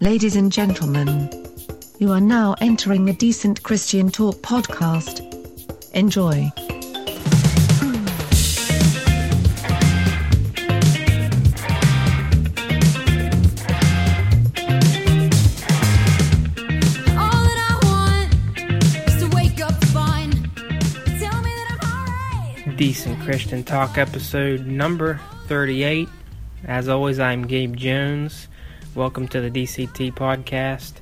Ladies and gentlemen, you are now entering the Decent Christian Talk podcast. Enjoy. Decent Christian Talk episode number 38. As always, I'm Gabe Jones. Welcome to the DCT podcast.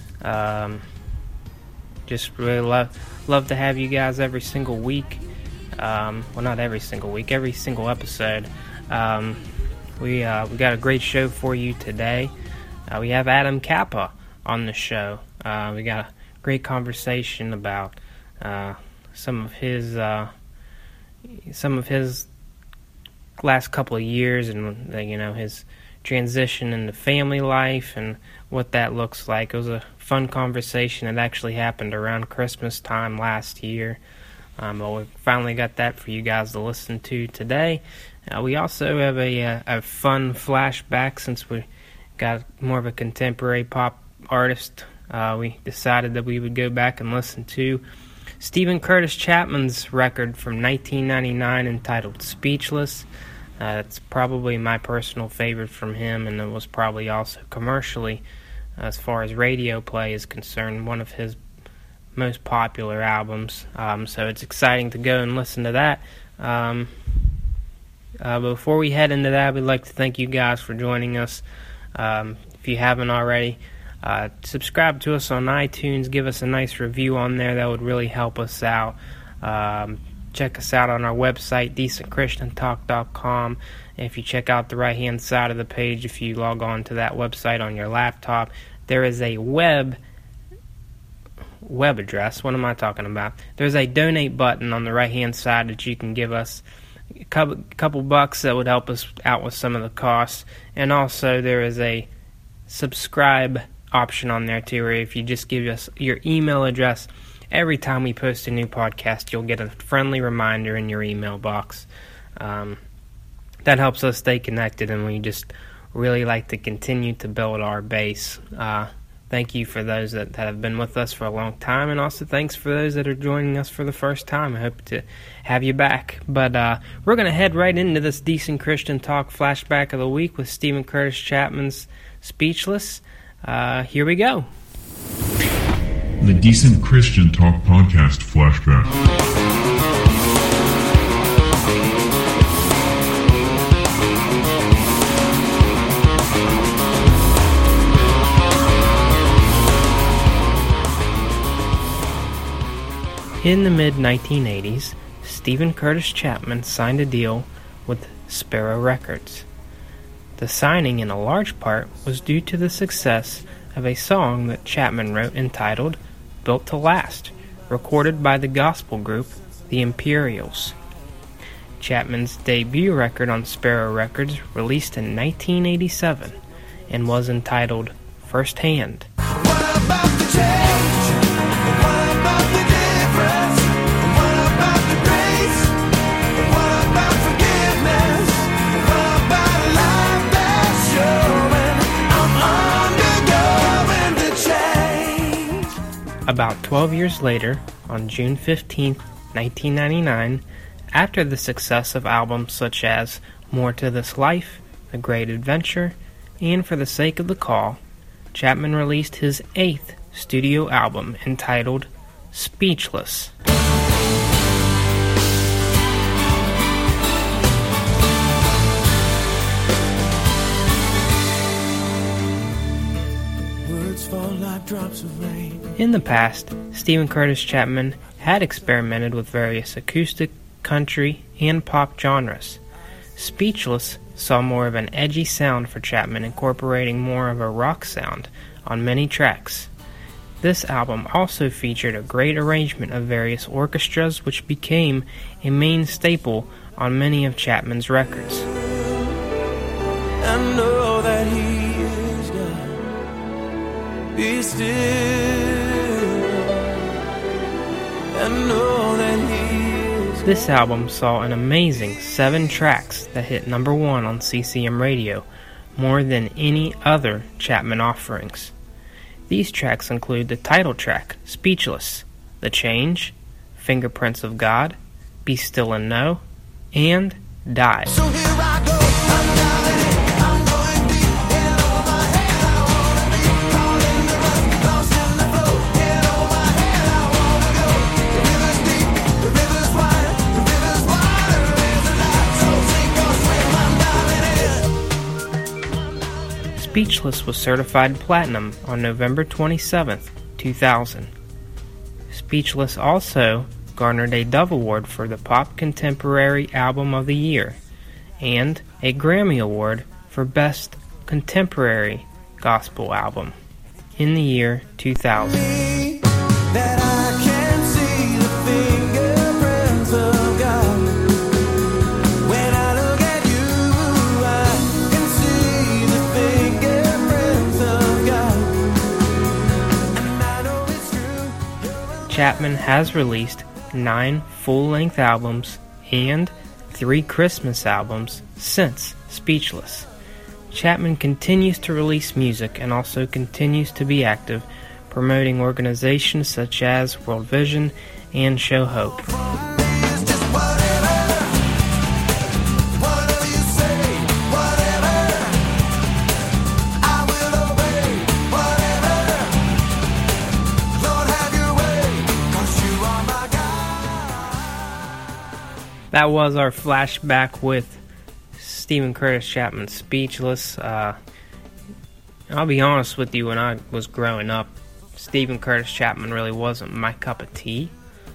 Just really love to have you guys every single week. Well, not every single week, every single episode. We got a great show for you today. We have Adam Kappa on the show. We got a great conversation about some of his last couple of years and his transition into family life and what that looks like. It was a fun conversation. It actually happened around Christmas time last year. But we finally got that for you guys to listen to today. We also have a fun flashback since we got more of a contemporary pop artist. We decided that we would go back and listen to Steven Curtis Chapman's record from 1999 entitled Speechless. It's probably my personal favorite from him, and it was probably also commercially, as far as radio play is concerned, one of his most popular albums. So it's exciting to go and listen to that. Before we head into that, we'd like to thank you guys for joining us. If you haven't already, subscribe to us on iTunes. Give us a nice review on there. That would really help us out. Check us out on our website, decentchristiantalk.com. If you check out the right-hand side of the page, if you log on to that website on your laptop, there is a web address. What am I talking about? There's a donate button on the right-hand side that you can give us a couple bucks that would help us out with some of the costs. And also there is a subscribe option on there too, where if you just give us your email address, every time we post a new podcast, you'll get a friendly reminder in your email box. That helps us stay connected, and we just really like to continue to build our base. Thank you for those that have been with us for a long time, and also thanks for those that are joining us for the first time. I hope to have you back. But we're going to head right into this Decent Christian Talk flashback of the week with Steven Curtis Chapman's Speechless. Here we go. The Decent Christian Talk podcast flashback. In the mid-1980s, Steven Curtis Chapman signed a deal with Sparrow Records. The signing, in a large part, was due to the success of a song that Chapman wrote entitled Built to Last, recorded by the gospel group The Imperials. Chapman's debut record on Sparrow Records released in 1987 and was entitled First Hand. What about the change? What about the difference? What about the grace? What about forgiveness? What about a life that's showing I'm undergoing the change? About 12 years later, on June 15, 1999, after the success of albums such as More to This Life, The Great Adventure, and For the Sake of the Call, Chapman released his 8th studio album entitled Speechless. Words fall like drops of rain. In the past, Steven Curtis Chapman had experimented with various acoustic, country, and pop genres. Speechless saw more of an edgy sound for Chapman, incorporating more of a rock sound on many tracks. This album also featured a great arrangement of various orchestras, which became a main staple on many of Chapman's records. I know that He is God. Be still. I know that He is God. This album saw an amazing 7 tracks that hit number 1 on CCM radio, more than any other Chapman offerings. These tracks include the title track, Speechless, The Change, Fingerprints of God, Be Still and Know, and Die. So here I go, I'm diving in, I'm going deep, head over my head, I wanna be caught in the rust, lost in the flow, head over my head, I wanna go. The river's deep, the river's wide, the river's wider, there's a lot, so sink or swim, I'm diving in. Speechless was certified platinum on November 27th, 2000. Speechless also garnered a Dove Award for the Pop Contemporary Album of the Year and a Grammy Award for Best Contemporary Gospel Album in the year 2000. That I can see the fingerprints of God. When I look at you, I can see the fingerprints of God. And I know it's true. Chapman has released 9 full-length albums and 3 Christmas albums since Speechless. Chapman continues to release music and also continues to be active, promoting organizations such as World Vision and Show Hope. It's just whatever. Whatever you say, whatever. I will obey, whatever. Lord, have your way, 'cause you are my God. That was our flashback with Stephen Curtis Chapman's Speechless. I'll be honest with you, when I was growing up, Stephen Curtis Chapman really wasn't my cup of tea.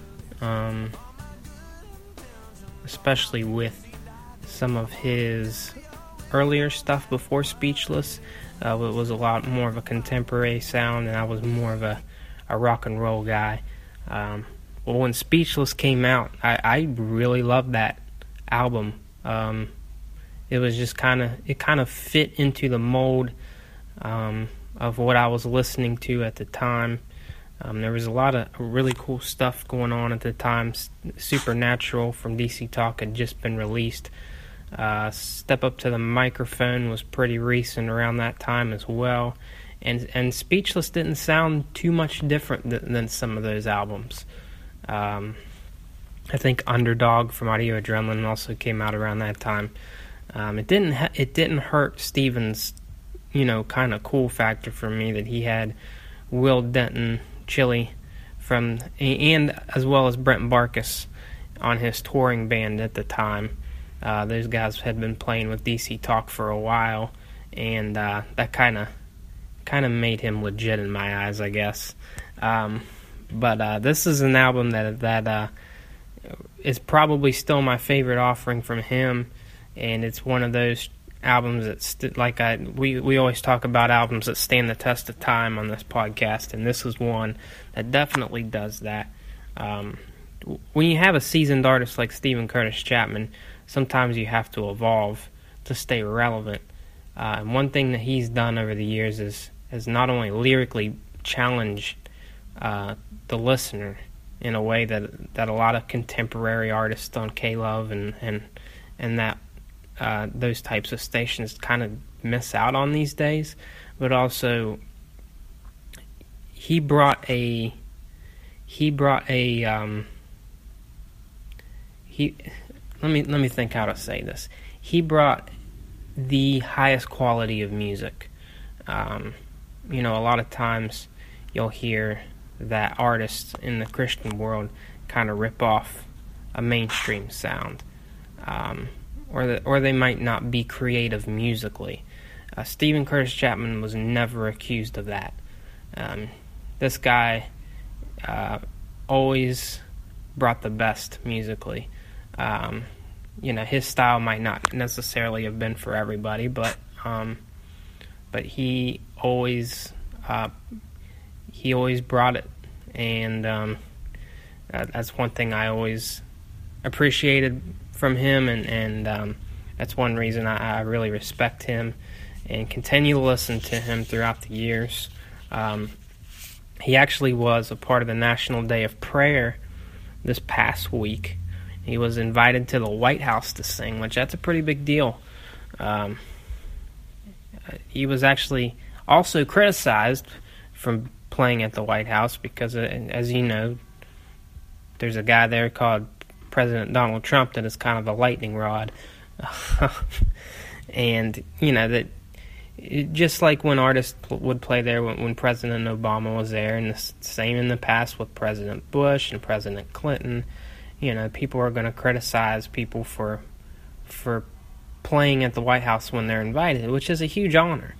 Especially with some of his earlier stuff before Speechless. It was a lot more of a contemporary sound, and I was more of a rock and roll guy. Well, when Speechless came out, I really loved that album. It was just kind of fit into the mold of what I was listening to at the time. There was a lot of really cool stuff going on at the time. Supernatural from DC Talk had just been released. Step Up to the Microphone was pretty recent around that time as well. And Speechless didn't sound too much different than some of those albums. I think Underdog from Audio Adrenaline also came out around that time. It didn't hurt Stephen's, kind of cool factor for me that he had Will Denton, Chili, and as well as Brent Barkus on his touring band at the time. Those guys had been playing with DC Talk for a while, and that kind of made him legit in my eyes, I guess. But this is an album that is probably still my favorite offering from him, and it's one of those albums that we always talk about albums that stand the test of time on this podcast, and this is one that definitely does that. When you have a seasoned artist like Stephen Curtis Chapman, sometimes you have to evolve to stay relevant. And one thing that he's done over the years is not only lyrically challenged the listener in a way that a lot of contemporary artists on K-Love and that those types of stations kind of miss out on these days, but also let me think how to say this. He brought the highest quality of music. A lot of times you'll hear that artists in the Christian world kind of rip off a mainstream sound, or they might not be creative musically. Stephen Curtis Chapman was never accused of that. This guy always brought the best musically. His style might not necessarily have been for everybody, but he always brought it, and that's one thing I always appreciated from him, and that's one reason I really respect him and continue to listen to him throughout the years. He actually was a part of the National Day of Prayer this past week. He was invited to the White House to sing, which that's a pretty big deal. He was actually also criticized from playing at the White House because, as you know, there's a guy there called President Donald Trump that is kind of a lightning rod. And, that just like when artists would play there when President Obama was there, and the same in the past with President Bush and President Clinton, people are going to criticize people for playing at the White House when they're invited, which is a huge honor.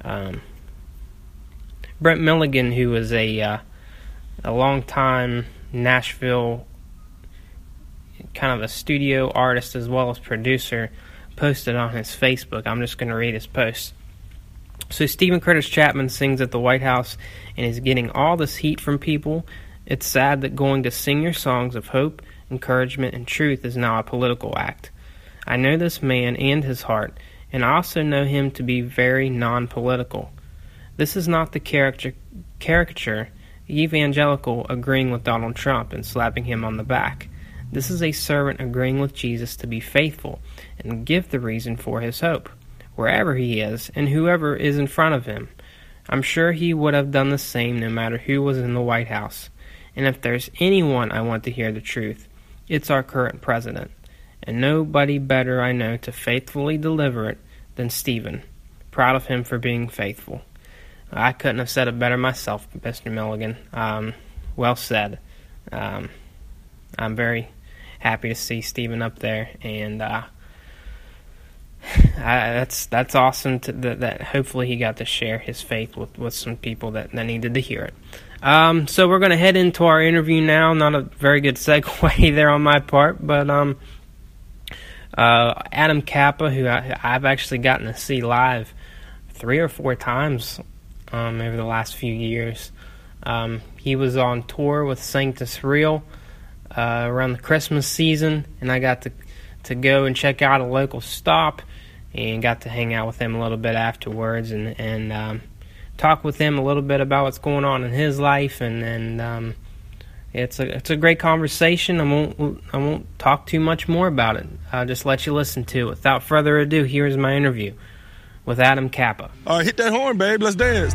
Brent Milligan, who was a long-time Nashville kind of a studio artist as well as producer, posted on his Facebook. I'm just going to read his post. So Stephen Curtis Chapman sings at the White House and is getting all this heat from people. It's sad that going to sing your songs of hope, encouragement, and truth is now a political act. I know this man and his heart, and I also know him to be very non-political. This is not the caricature evangelical agreeing with Donald Trump and slapping him on the back. This is a servant agreeing with Jesus to be faithful and give the reason for his hope, wherever he is and whoever is in front of him. I'm sure he would have done the same no matter who was in the White House. And if there's anyone I want to hear the truth, it's our current president. And nobody better I know to faithfully deliver it than Stephen. Proud of him for being faithful. I couldn't have said it better myself, Mr. Milligan. Well said. I'm very happy to see Stephen up there, and that's awesome that hopefully he got to share his faith with some people that needed to hear it. So we're going to head into our interview now. Not a very good segue there on my part, but Adam Kappa, who I've actually gotten to see live 3 or 4 times over the last few years. He was on tour with Sanctus Real around the Christmas season, and I got to go and check out a local stop and got to hang out with him a little bit afterwards and talk with him a little bit about what's going on in his life, and it's a great conversation. I won't talk too much more about it. I'll just let you listen to it. Without further ado, here's my interview with Adam Kappa. All right, hit that horn, babe. Let's dance.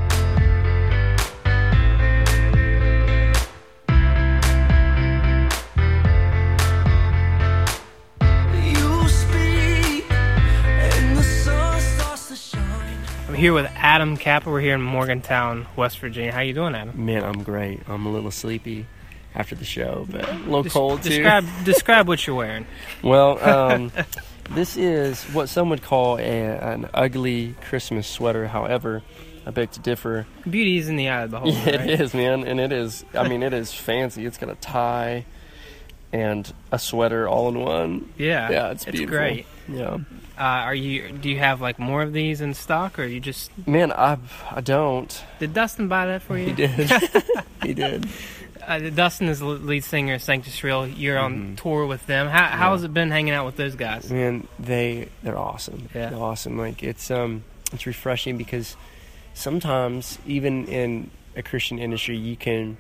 I'm here with Adam Kappa. We're here in Morgantown, West Virginia. How you doing, Adam? Man, I'm great. I'm a little sleepy after the show, but a little cold too. Describe what you're wearing. Well, this is what some would call an ugly Christmas sweater. However, I beg to differ. Beauty is in the eye of the beholder, Yeah, right? it is, man, and it is. I mean, it is fancy. It's got a tie and a sweater all in one. Yeah, it's beautiful. Great. Yeah. Do you have like more of these in stock, or you just? Man, I don't. Did Dustin buy that for you? He did. He did. Dustin is the lead singer of Sanctus Real. You're on tour with them. How has it been hanging out with those guys? Man, they're awesome. Yeah. They're awesome. Like it's refreshing because sometimes even in a Christian industry, you can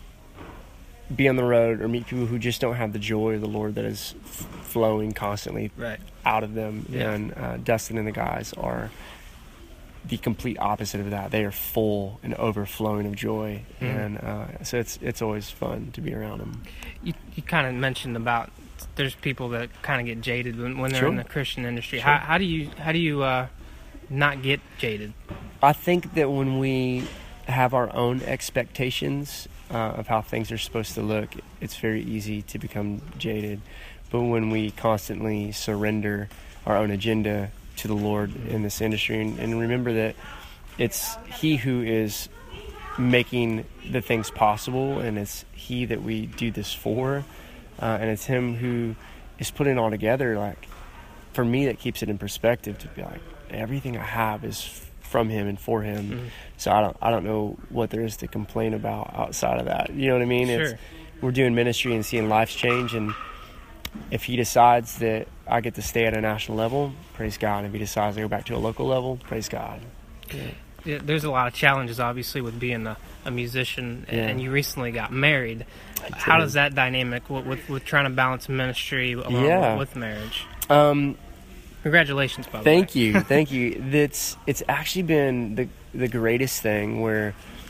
be on the road or meet people who just don't have the joy of the Lord that is flowing constantly out of them. Yeah. And Dustin and the guys are the complete opposite of that. They are full and overflowing of joy, and so it's always fun to be around them. You kind of mentioned about there's people that kind of get jaded when they're in the Christian industry. Sure. How do you not get jaded? I think that when we have our own expectations of how things are supposed to look, it's very easy to become jaded. But when we constantly surrender our own agenda to the Lord in this industry, and remember that it's He who is making the things possible, and it's He that we do this for, and it's Him who is putting it all together. Like, for me, that keeps it in perspective to be like, everything I have is from Him and for Him. So I don't know what there is to complain about outside of that. You know what I mean? Sure. We're doing ministry and seeing lives change, and if He decides that I get to stay at a national level, praise God. If He decides to go back to a local level, praise God. Yeah, there's a lot of challenges, obviously, with being a musician, and you recently got married. How does that dynamic with trying to balance ministry along with marriage? Congratulations, by the way. Thank you. It's actually been the greatest thing where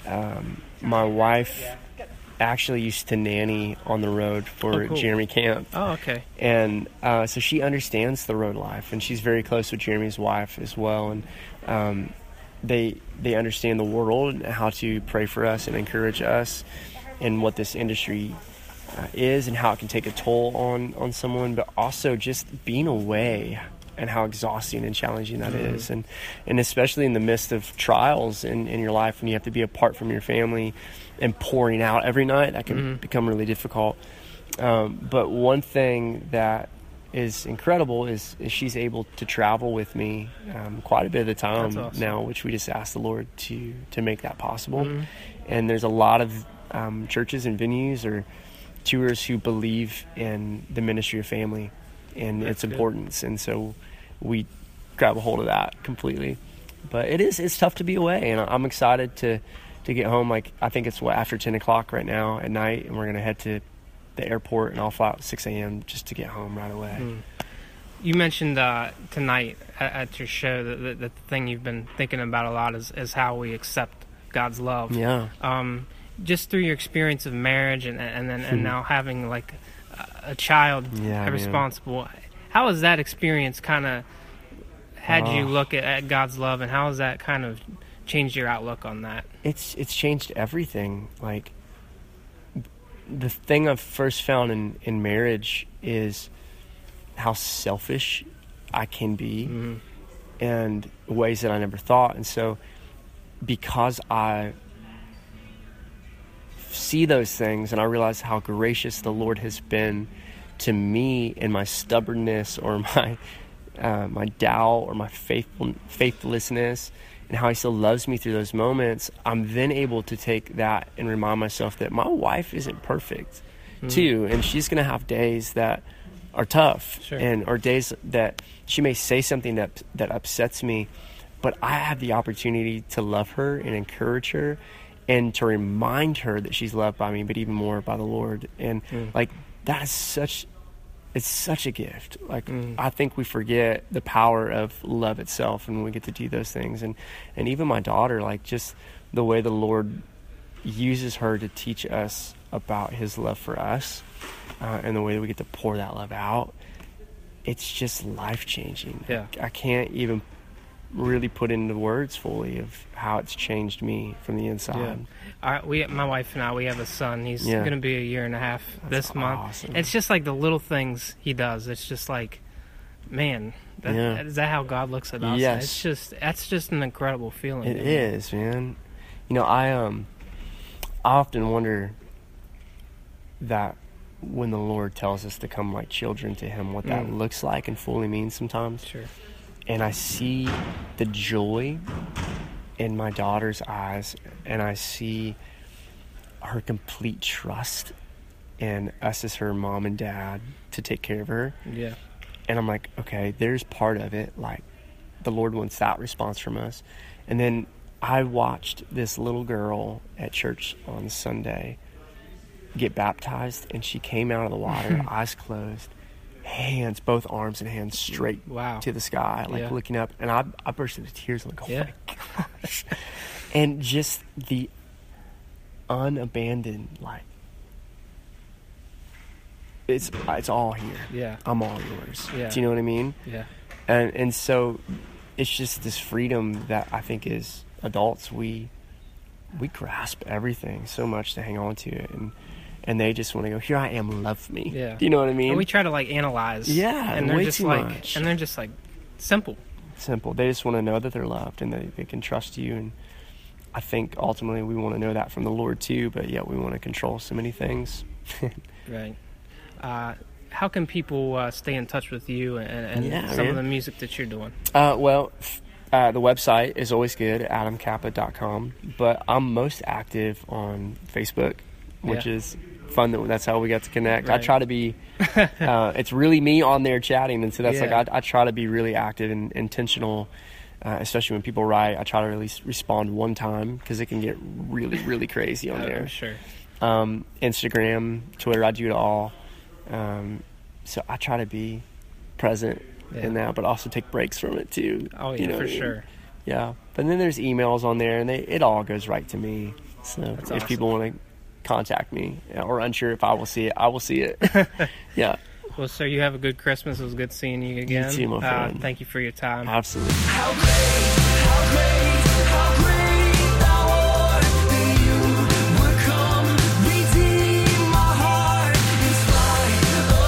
my wife actually used to nanny on the road for Oh, cool. Jeremy Camp. Oh, okay. And so she understands the road life, and she's very close with Jeremy's wife as well. And they understand the world and how to pray for us and encourage us, and what this industry is and how it can take a toll on someone, but also just being away and how exhausting and challenging that is. And especially in the midst of trials in your life, when you have to be apart from your family and pouring out every night, that can become really difficult. But one thing that is incredible is she's able to travel with me quite a bit of the time. That's awesome. Now, which we just ask the Lord to make that possible. And there's a lot of churches and venues or tours who believe in the ministry of family and its importance, and so we grab a hold of that completely. But it's tough to be away, and I'm excited to get home. Like, I think it's after 10 o'clock right now at night, and we're gonna head to the airport, and I'll fly out at 6 a.m. just to get home right away. You mentioned tonight at your show that the thing you've been thinking about a lot is how we accept God's love. Yeah. Just through your experience of marriage and now having like a child responsible, how has that experience kind of had you look at God's love, and how has that kind of changed your outlook on that? It's changed everything. Like, the thing I've first found in marriage is how selfish I can be and ways that I never thought. And so because I see those things and I realize how gracious the Lord has been to me in my stubbornness or my doubt or my faithlessness, and how he still loves me through those moments, I'm then able to take that and remind myself that my wife isn't perfect too, and she's going to have days that are tough, or days that she may say something that upsets me, but I have the opportunity to love her and encourage her and to remind her that she's loved by me, but even more by the Lord. And like, that is such a gift. Like, I think we forget the power of love itself when we get to do those things. And even my daughter, like, just the way the Lord uses her to teach us about his love for us, and the way that we get to pour that love out, it's just life-changing. Yeah. I can't even really put into words fully of how it's changed me from the inside. My wife and I, we have a son. He's going to be a year and a half this month. Awesome. It's just like the little things he does. It's just like, man, is that how God looks at us? Yes. That's just an incredible feeling. It is, man. You know, I often wonder that when the Lord tells us to come like children to him, what that looks like and fully means sometimes. Sure. And I see the joy in my daughter's eyes, and I see her complete trust in us as her mom and dad to take care of her. Yeah. And I'm like, okay, there's part of it, like, the Lord wants that response from us. And then I watched this little girl at church on Sunday get baptized, and she came out of the water, eyes closed, hands, both arms and hands straight to the sky, like looking up. And I burst into tears. I'm like, oh my gosh. And just the unabandoned, like, it's all here. Yeah. I'm all yours. Yeah. Do you know what I mean? Yeah. And so it's just this freedom that I think as adults we grasp everything so much to hang on to it, and they just want to go, here I am, love me. Yeah. Do you know what I mean? And we try to like analyze. Yeah, and they're way just too like, much. and they're just like simple. They just want to know that they're loved and that they can trust you. And I think ultimately we want to know that from the Lord too, but yet we want to control so many things. Right. How can people stay in touch with you and some of the music that you're doing? Well, the website is always good, adamkappa.com, but I'm most active on Facebook, which is fun. That's how we got to connect. Right. I try to be, it's really me on there chatting, and so that's like, I try to be really active and intentional, especially when people write. I try to at least respond one time, because it can get really, really crazy on there. Sure. Instagram, Twitter, I do it all. So I try to be present in that, but also take breaks from it too. Oh yeah, for sure. Yeah, but then there's emails on there, and it all goes right to me. So That's if awesome. people want to contact me or unsure if I will see it, I will see it. Yeah, Well, sir, you have a good Christmas. It was good seeing you again. too, my friend. Thank you for your time. absolutely. How great thou art, that you would come redeem my heart in spite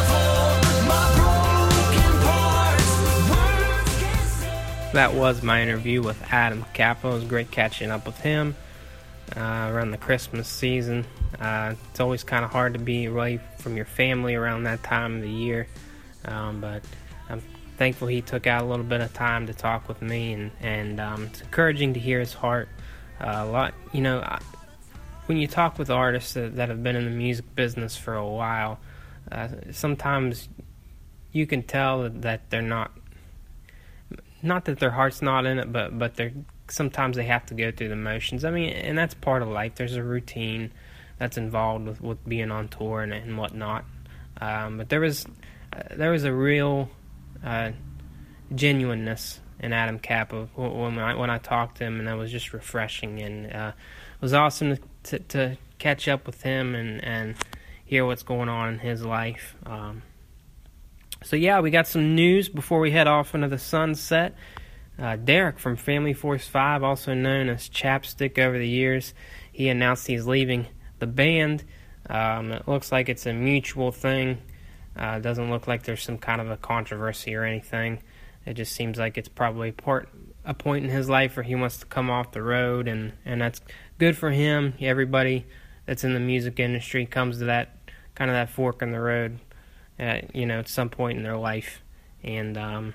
of all my broken parts. Words can't say. That was my interview with Adam Cappa. It was great catching up with him around the Christmas season. It's always kind of hard to be away from your family around that time of the year, but I'm thankful he took out a little bit of time to talk with me, and it's encouraging to hear his heart. A lot, when you talk with artists that have been in the music business for a while, sometimes you can tell that they're not that their heart's not in it, but they're sometimes they have to go through the motions. I mean, and that's part of life. There's a routine that's involved with being on tour and whatnot. But there was a real genuineness in Adam Cappa when I talked to him, and that was just refreshing. And it was awesome to catch up with him and hear what's going on in his life. So yeah, we got some news before we head off into the sunset. Derek from Family Force 5, also known as Chapstick over the years, he announced he's leaving the band. It looks like it's a mutual thing. It doesn't look like there's some kind of a controversy or anything. It just seems like it's probably a point in his life where he wants to come off the road, and that's good for him. Everybody that's in the music industry comes to that kind of that fork in the road, at some point in their life, and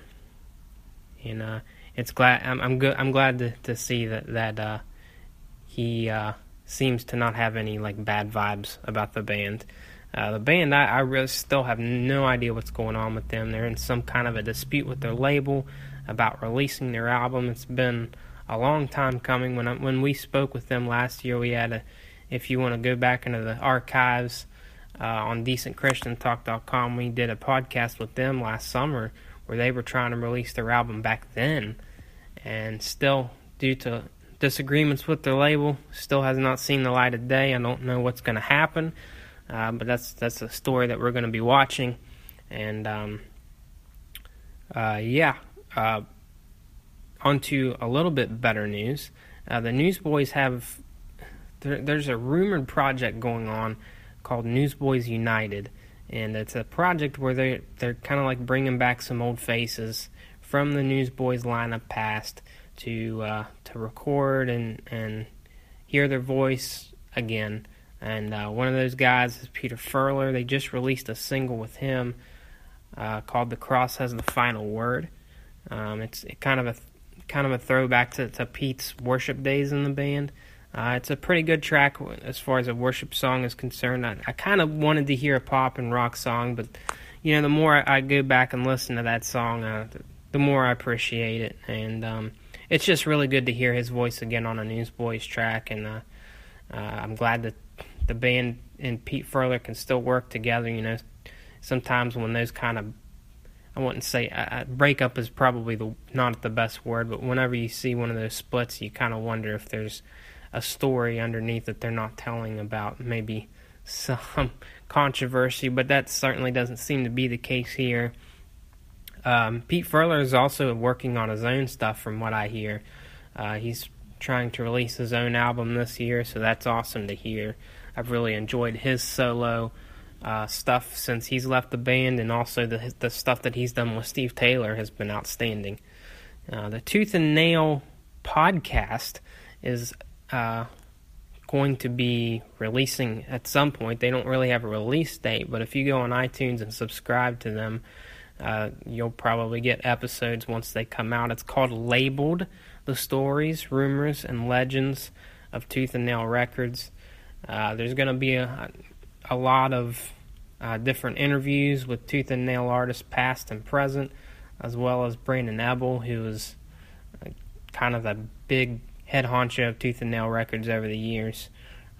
it's glad I'm glad to see that he seems to not have any like bad vibes about the band. The band, I really still have no idea what's going on with them. They're in some kind of a dispute with their label about releasing their album. It's been a long time coming. When we spoke with them last year, we had if you want to go back into the archives on DecentChristianTalk.com, we did a podcast with them last summer where they were trying to release their album back then, and still, due to disagreements with their label, still has not seen the light of day. I don't know what's going to happen, but that's a story that we're going to be watching. And on to a little bit better news. The Newsboys have there's a rumored project going on called Newsboys United, and it's a project where they're kind of like bringing back some old faces from the Newsboys lineup past to record and hear their voice again. And one of those guys is Peter Furler. They just released a single with him called "The Cross Has the Final Word." It's kind of a throwback to Pete's worship days in the band. It's a pretty good track as far as a worship song is concerned. I kind of wanted to hear a pop and rock song, but the more I go back and listen to that song, the more I appreciate it. And it's just really good to hear his voice again on a Newsboys track. And I'm glad that the band and Pete Furler can still work together. Sometimes when those kind of, I wouldn't say breakup is probably not the best word, but whenever you see one of those splits, you kind of wonder if there's a story underneath that they're not telling about, maybe some controversy, but that certainly doesn't seem to be the case here. Pete Furler is also working on his own stuff from what I hear. He's trying to release his own album this year, so that's awesome to hear. I've really enjoyed his solo stuff since he's left the band, and also the stuff that he's done with Steve Taylor has been outstanding. The Tooth and Nail podcast is going to be releasing at some point. They don't really have a release date, but if you go on iTunes and subscribe to them, you'll probably get episodes once they come out. It's called Labeled: The Stories, Rumors, and Legends of Tooth and Nail Records. There's going to be a lot of different interviews with Tooth and Nail artists past and present, as well as Brandon Ebel, who is kind of the big head honcho of Tooth and Nail Records over the years.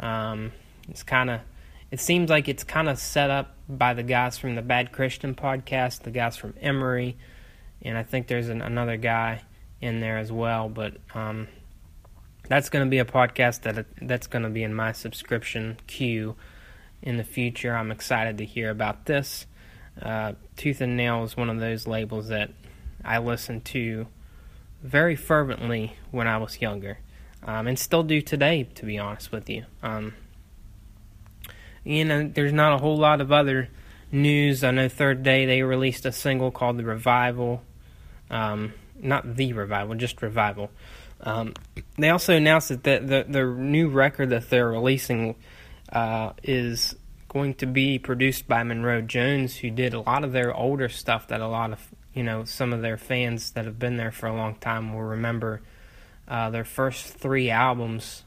It seems like it's kind of set up by the guys from the Bad Christian podcast, the guys from Emery, and I think there's another guy in there as well. But that's going to be a podcast that's going to be in my subscription queue in the future. I'm excited to hear about this. Tooth and Nail is one of those labels that I listened to very fervently when I was younger, and still do today, to be honest with you. There's not a whole lot of other news. I know Third Day, they released a single called The Revival. Not The Revival, just Revival. They also announced that the new record that they're releasing is going to be produced by Monroe Jones, who did a lot of their older stuff that a lot of, some of their fans that have been there for a long time will remember. Their first 3 albums,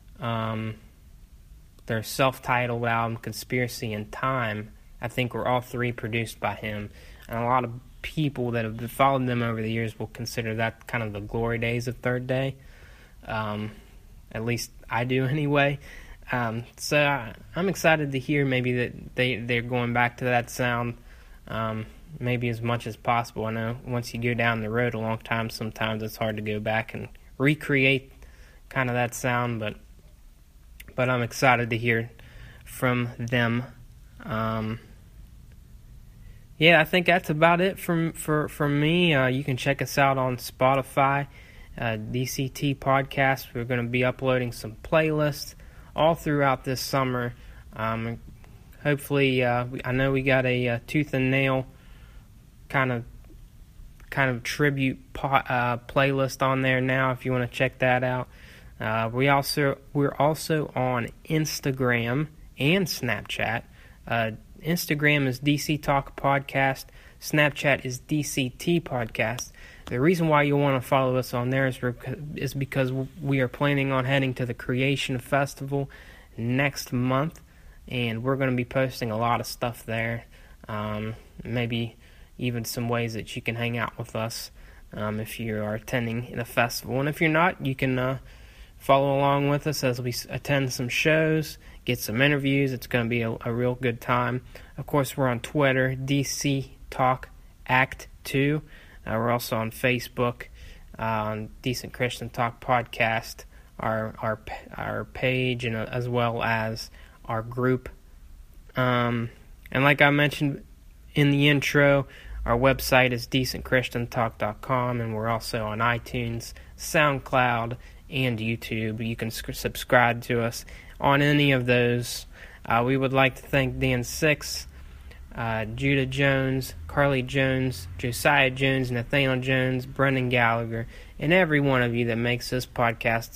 their self-titled album, Conspiracy and Time, I think were all 3 produced by him. And a lot of people that have followed them over the years will consider that kind of the glory days of Third Day. At least I do anyway. So I'm excited to hear maybe that they're going back to that sound, maybe as much as possible. I know once you go down the road a long time, sometimes it's hard to go back and recreate kind of that sound, but I'm excited to hear from them. I think that's about it from me. You can check us out on Spotify, DCT Podcast. We're going to be uploading some playlists all throughout this summer. Hopefully, I know we got a Tooth and Nail kind of tribute playlist on there now. If you want to check that out, we're also on Instagram and Snapchat. Instagram is DC Talk Podcast. Snapchat is DCT Podcast. The reason why you want to follow us on there is because we are planning on heading to the Creation Festival next month, and we're going to be posting a lot of stuff there. Maybe even some ways that you can hang out with us if you are attending the festival. And if you're not, you can follow along with us as we attend some shows, get some interviews. It's going to be a real good time. Of course, we're on Twitter, DC Talk Act 2. We're also on Facebook, on Decent Christian Talk Podcast, our page, and as well as our group. And like I mentioned in the intro, our website is decentchristiantalk.com, and we're also on iTunes, SoundCloud, and YouTube. You can subscribe to us on any of those. We would like to thank Dan Six, Judah Jones, Carly Jones, Josiah Jones, Nathaniel Jones, Brendan Gallagher, and every one of you that makes this podcast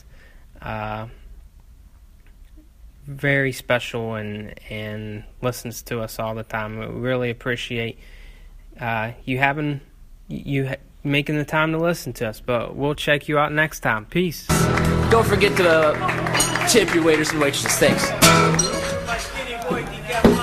very special and listens to us all the time. We really appreciate you making the time to listen to us, but we'll check you out next time. Peace. Don't forget to tip your waiters and waitresses. Thanks.